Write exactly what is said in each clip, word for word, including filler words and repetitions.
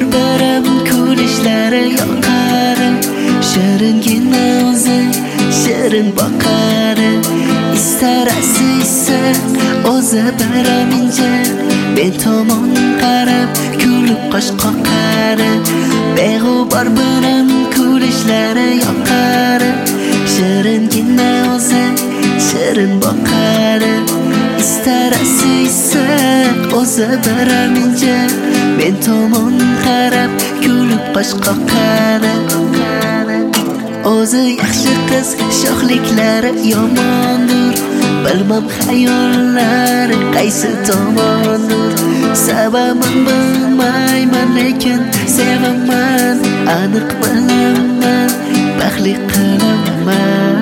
birim kulishlari yoqadi. Shiringina o'zi shirin boqadi. Istarasi ise o'zi birim inja, men tomon qarab kulib qosh qoqadi. Beg'ubor birim kulishlari yoqadi. Shiringina o'zi shirin boqadi. Istarasi ise o'zi birim inja, men tomon qarab kulib qosh qoqadi. O'zi yaxshi qiz, sho'xliklari yomondir. Bilmam xayollari qaysi tomondir. Sababini bilmayman, lekin sevaman. Aniq bilaman, baxtli qilaman.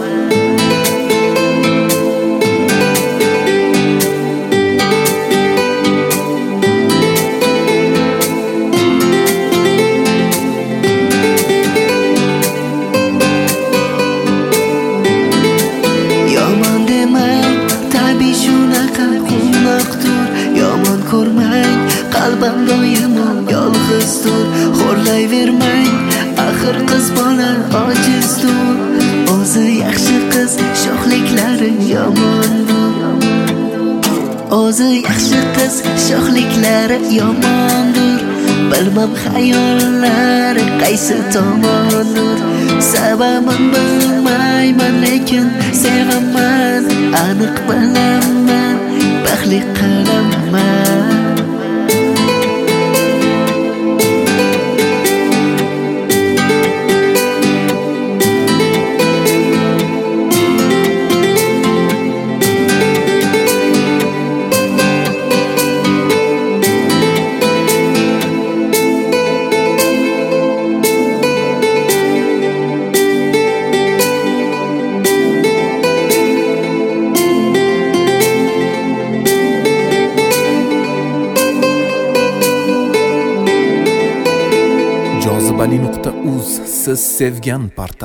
Ko'rmang, qalbim doimo yolg'izdir. Xo'rlayvermang, axir qiz bola ojizdir. O'zi yaxshi qiz, sho'xliklari yomondir. O'zi yaxshi qiz, sho'xliklari yomondir. Bilmam xayollari qaysi tomondir. Sababini bilmayman, lekin sevaman. Aniq bilaman, baxtli qilaman. jozibali nuqta uz siz sevgan portal.